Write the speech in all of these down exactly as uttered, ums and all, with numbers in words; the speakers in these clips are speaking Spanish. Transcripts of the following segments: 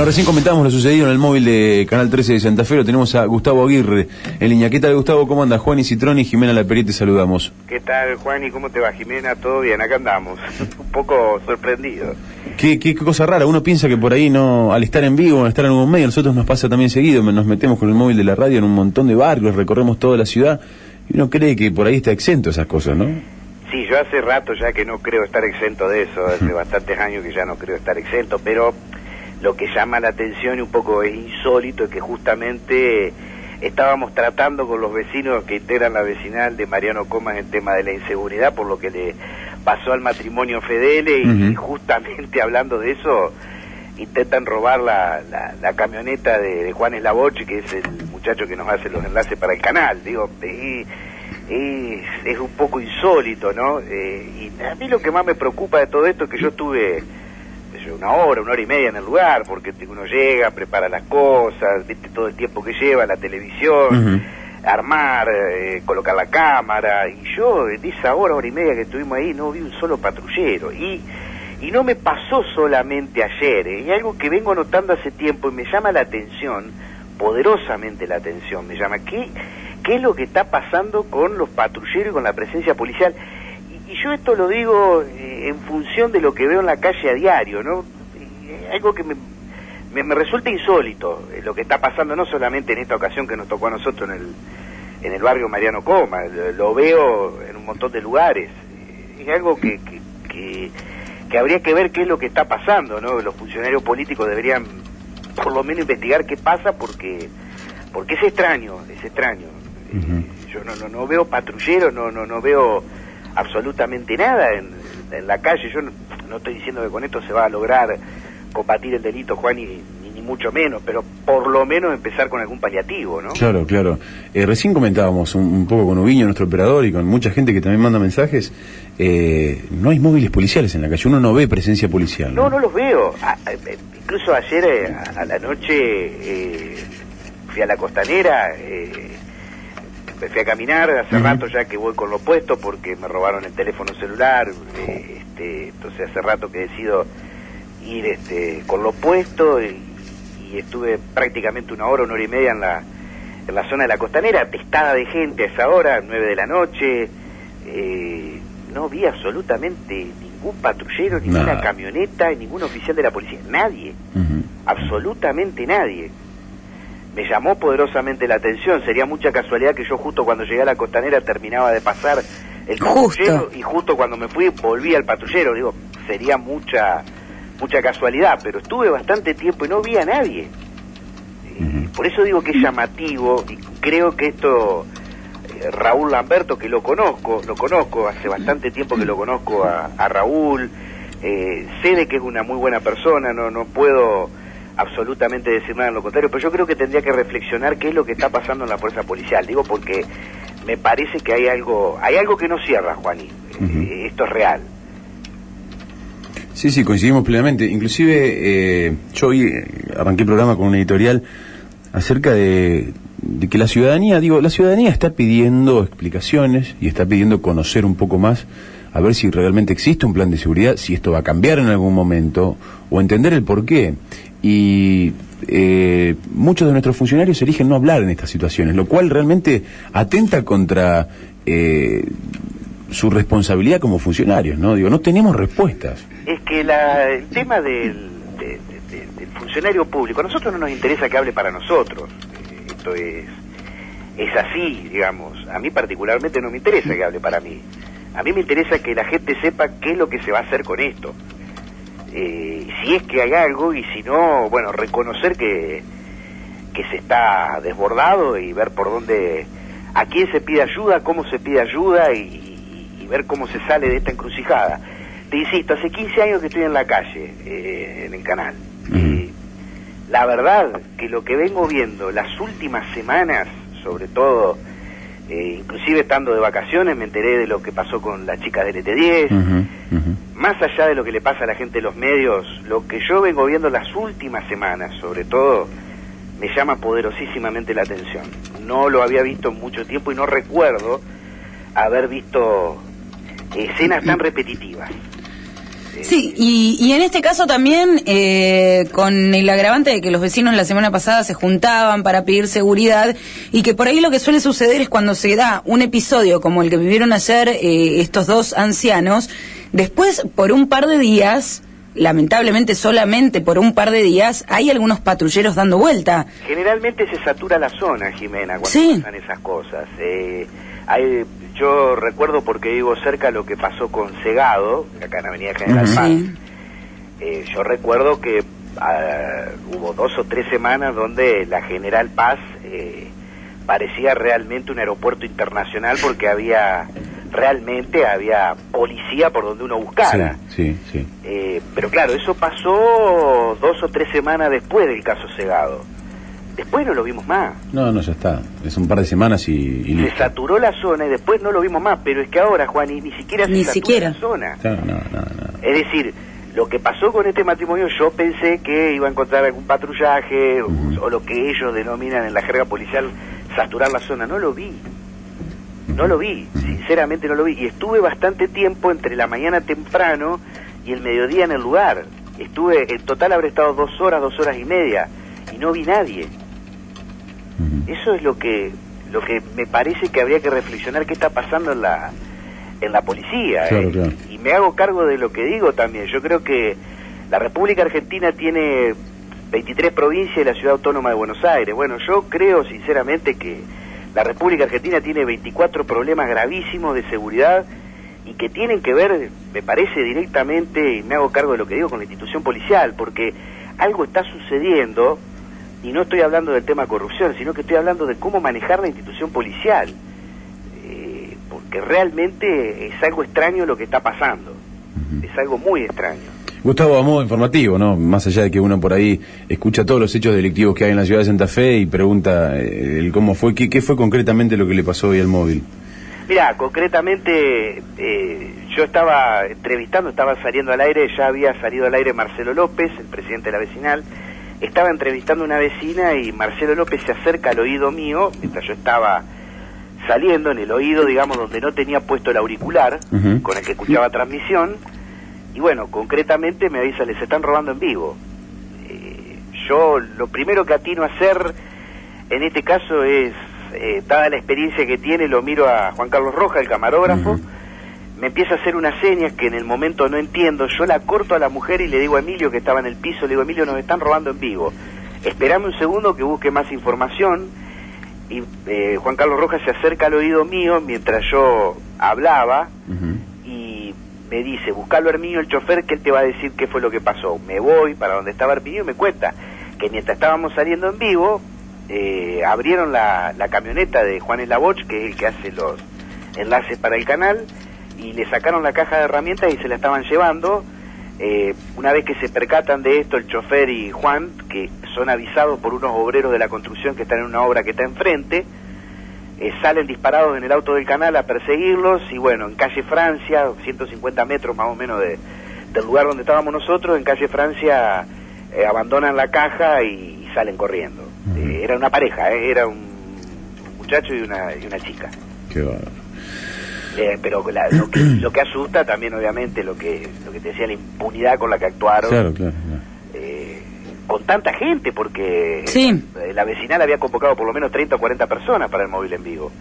recién comentábamos lo sucedido en el móvil de Canal trece de Santa Fe. Lo tenemos a Gustavo Aguirre en línea. ¿Qué tal, Gustavo? ¿Cómo anda? Juan y Citrón y Jimena Laperi, te saludamos. ¿Qué tal, Juan? ¿Y cómo te va, Jimena? ¿Todo bien? Acá andamos. Un poco sorprendido. ¿Qué, qué cosa rara. Uno piensa que por ahí, no, al estar en vivo, al estar en algún medio, a nosotros nos pasa también seguido. Nos metemos con el móvil de la radio en un montón de barrios, recorremos toda la ciudad y uno cree que por ahí está exento de esas cosas, ¿no? Sí, yo hace rato ya que no creo estar exento de eso. Hace bastantes años que ya no creo estar exento, pero lo que llama la atención y un poco es insólito es que justamente estábamos tratando con los vecinos que integran la vecinal de Mariano Comas el tema de la inseguridad por lo que le pasó al matrimonio Fedele, uh-huh. y justamente hablando de eso intentan robar la, la, la camioneta de, de Juan Eslavochi, que es el muchacho que nos hace los enlaces para el canal. Digo, es, es, es un poco insólito, ¿no? Eh, y a mí lo que más me preocupa de todo esto es que yo estuve una hora, una hora y media en el lugar, porque uno llega, prepara las cosas, viste todo el tiempo que lleva, la televisión, uh-huh. armar, eh, colocar la cámara, y yo en esa hora, hora y media que estuvimos ahí no vi un solo patrullero, y y no me pasó solamente ayer, eh, es algo que vengo notando hace tiempo y me llama la atención, poderosamente la atención, me llama, ¿qué, qué es lo que está pasando con los patrulleros y con la presencia policial? Y yo esto lo digo eh, en función de lo que veo en la calle a diario, ¿no? Eh, algo que me, me, me resulta insólito, eh, lo que está pasando no solamente en esta ocasión que nos tocó a nosotros en el, en el barrio Mariano Comas, lo, lo veo en un montón de lugares. Eh, es algo que, que, que, que habría que ver qué es lo que está pasando, ¿no? Los funcionarios políticos deberían por lo menos investigar qué pasa porque porque es extraño, es extraño. Uh-huh. Eh, yo no, no, no veo patrulleros, no, no, no veo absolutamente nada en, en la calle. Yo no, no estoy diciendo que con esto se va a lograr combatir el delito, Juan, y, ni, ni mucho menos, pero por lo menos empezar con algún paliativo, ¿no? Claro, claro. Eh, recién comentábamos un, un poco con Ubiño, nuestro operador, y con mucha gente que también manda mensajes. Eh, no hay móviles policiales en la calle, uno no ve presencia policial. No, no, no los veo. A, a, incluso ayer eh, a, a la noche eh, fui a la Costanera, eh, me fui a caminar, hace uh-huh. rato ya que voy con lo puesto porque me robaron el teléfono celular, eh, este, entonces hace rato que decido ir este, con lo puesto y, y estuve prácticamente una hora, una hora y media en la, en la zona de la Costanera, atestada de gente a esa hora, nueve de la noche, eh, no vi absolutamente ningún patrullero, ninguna Nada. camioneta, ningún oficial de la policía, nadie, uh-huh. absolutamente nadie. Me llamó poderosamente la atención, sería mucha casualidad que yo justo cuando llegué a la Costanera terminaba de pasar el patrullero justo. y justo cuando me fui volví al patrullero, digo, sería mucha mucha casualidad, pero estuve bastante tiempo y no vi a nadie. Uh-huh. Por eso digo que es llamativo y creo que esto, eh, Raúl Lamberto, que lo conozco, lo conozco, hace bastante tiempo que lo conozco a, a Raúl, eh, sé de que es una muy buena persona, no, no puedo absolutamente decir nada en lo contrario, pero yo creo que tendría que reflexionar qué es lo que está pasando en la fuerza policial, digo porque me parece que hay algo hay algo que no cierra, Juaní, uh-huh. eh, esto es real. Sí, sí, coincidimos plenamente, inclusive eh, yo hoy arranqué el programa con un editorial acerca de, de que la ciudadanía, digo, la ciudadanía está pidiendo explicaciones y está pidiendo conocer un poco más, a ver si realmente existe un plan de seguridad, si esto va a cambiar en algún momento, o entender el porqué. Y eh, muchos de nuestros funcionarios eligen no hablar en estas situaciones, lo cual realmente atenta contra eh, su responsabilidad como funcionarios, ¿no? Digo, no tenemos respuestas. Es que la, el tema del, de, de, de, del funcionario público, a nosotros no nos interesa que hable para nosotros, esto es, es así, digamos, a mí particularmente no me interesa que hable para mí, a mí me interesa que la gente sepa qué es lo que se va a hacer con esto. Eh, si es que hay algo y si no, bueno, reconocer que que se está desbordado y ver por dónde, a quién se pide ayuda, cómo se pide ayuda y, y, y ver cómo se sale de esta encrucijada. Te insisto, hace quince años que estoy en la calle, eh, en el canal. Uh-huh. Eh, la verdad que lo que vengo viendo las últimas semanas, sobre todo, eh, inclusive estando de vacaciones, me enteré de lo que pasó con la chica del E T diez. Uh-huh. Uh-huh. Más allá de lo que le pasa a la gente de los medios, lo que yo vengo viendo las últimas semanas, sobre todo, me llama poderosísimamente la atención. No lo había visto en mucho tiempo y no recuerdo haber visto escenas tan repetitivas. Sí, y, y en este caso también, eh, con el agravante de que los vecinos la semana pasada se juntaban para pedir seguridad, y que por ahí lo que suele suceder es cuando se da un episodio como el que vivieron ayer eh, estos dos ancianos, después por un par de días, lamentablemente solamente por un par de días, hay algunos patrulleros dando vuelta. Generalmente se satura la zona, Jimena, cuando sí. pasan esas cosas. Eh, hay... Yo recuerdo, porque vivo cerca, lo que pasó con Segado, acá en Avenida General Paz. Sí. Eh, yo recuerdo que uh, hubo dos o tres semanas donde la General Paz eh, parecía realmente un aeropuerto internacional, porque había, realmente había policía por donde uno buscara. Sí, sí, sí. Eh, pero claro, eso pasó dos o tres semanas después del caso Segado. Después no lo vimos más. No, no, ya está. Es un par de semanas y, y se saturó la zona y después no lo vimos más. Pero es que ahora, Juan, ni, ni siquiera ni se siquiera. saturó la zona. No, no, no, no. Es decir, lo que pasó con este matrimonio, yo pensé que iba a encontrar algún patrullaje, uh-huh. o, o lo que ellos denominan en la jerga policial saturar la zona. No lo vi. No lo vi. Uh-huh. Sinceramente no lo vi. Y estuve bastante tiempo entre la mañana temprano y el mediodía en el lugar. Estuve, en total habré estado dos horas, dos horas y media. Y no vi nadie. Eso es lo que lo que me parece que habría que reflexionar, qué está pasando en la en la policía. Claro, eh. claro. Y me hago cargo de lo que digo también. Yo creo que la República Argentina tiene veintitrés provincias y la Ciudad Autónoma de Buenos Aires. Bueno, yo creo sinceramente que la República Argentina tiene veinticuatro problemas gravísimos de seguridad y que tienen que ver, me parece directamente, y me hago cargo de lo que digo, con la institución policial, porque algo está sucediendo. Y no estoy hablando del tema corrupción, sino que estoy hablando de cómo manejar la institución policial. Eh, porque realmente es algo extraño lo que está pasando. Uh-huh. Es algo muy extraño. Gustavo, a modo informativo, ¿no? Más allá de que uno por ahí escucha todos los hechos delictivos que hay en la ciudad de Santa Fe y pregunta eh, el cómo fue, ¿qué, qué fue concretamente lo que le pasó hoy al móvil? Mirá, concretamente eh, yo estaba entrevistando, estaba saliendo al aire, ya había salido al aire Marcelo López, el presidente de la vecinal. Estaba entrevistando a una vecina y Marcelo López se acerca al oído mío, mientras yo estaba saliendo, en el oído, digamos, donde no tenía puesto el auricular, uh-huh. con el que escuchaba transmisión, y bueno, concretamente me avisa, les están robando en vivo. Eh, yo lo primero que atino a hacer en este caso es, eh, dada la experiencia que tiene, lo miro a Juan Carlos Rojas, el camarógrafo, uh-huh. me empieza a hacer unas señas que en el momento no entiendo. Yo la corto a la mujer y le digo a Emilio, que estaba en el piso, le digo, Emilio, nos están robando en vivo. Esperame un segundo que busque más información. Y eh, Juan Carlos Rojas se acerca al oído mío mientras yo hablaba, uh-huh. y me dice, buscalo a Herminio, el chofer, que él te va a decir qué fue lo que pasó. Me voy para donde estaba Herminio y me cuenta que mientras estábamos saliendo en vivo, eh, abrieron la, la camioneta de Juan Elaboch, que es el que hace los enlaces para el canal, y le sacaron la caja de herramientas y se la estaban llevando. Eh, una vez que se percatan de esto, el chofer y Juan, que son avisados por unos obreros de la construcción que están en una obra que está enfrente, eh, salen disparados en el auto del canal a perseguirlos, y bueno, en calle Francia, ciento cincuenta metros más o menos de, del lugar donde estábamos nosotros, en calle Francia, eh, abandonan la caja y, y salen corriendo. Uh-huh. Eh, era una pareja, eh, era un, un muchacho y una, y una chica. Qué bárbaro. Eh, pero la, lo, que, lo que asusta también, obviamente, lo que lo que te decía, la impunidad con la que actuaron. Claro, claro, claro. Eh, con tanta gente, porque sí. eh, la vecinal había convocado por lo menos treinta o cuarenta personas para el móvil en vivo.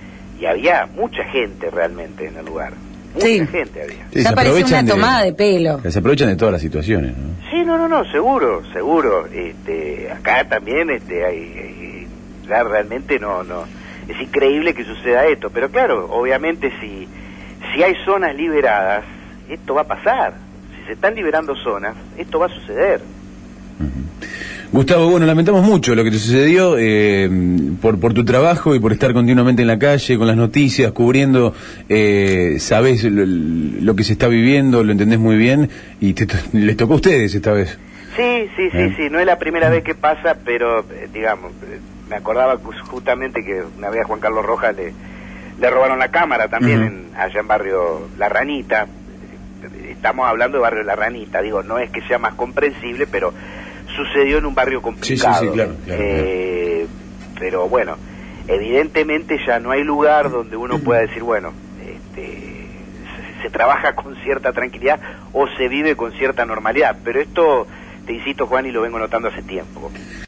Y había mucha gente realmente en el lugar. Mucha sí. gente había. Sí, ya parece una tomada de, de pelo. Se aprovechan de todas las situaciones, ¿no? Sí, no, no, no, seguro, seguro. Este, acá también este, hay, hay ya realmente no... no es increíble que suceda esto, pero claro, obviamente si si hay zonas liberadas, esto va a pasar. Si se están liberando zonas, esto va a suceder. Uh-huh. Gustavo, bueno, lamentamos mucho lo que te sucedió, eh, por por tu trabajo y por estar continuamente en la calle, con las noticias, cubriendo, eh, sabés lo, lo que se está viviendo, lo entendés muy bien, y te, les tocó a ustedes esta vez. Sí, sí, sí, ¿Eh? sí, no es la primera vez que pasa, pero, eh, digamos... me acordaba justamente que una vez a Juan Carlos Rojas le, le robaron la cámara también, uh-huh. en, allá en barrio La Ranita. Estamos hablando de barrio La Ranita, digo, no es que sea más comprensible, pero sucedió en un barrio complicado. Sí, sí, sí, claro, claro, eh, claro. Pero bueno, evidentemente ya no hay lugar donde uno pueda decir, bueno, este, se trabaja con cierta tranquilidad o se vive con cierta normalidad. Pero esto, te insisto, Juan, y lo vengo notando hace tiempo.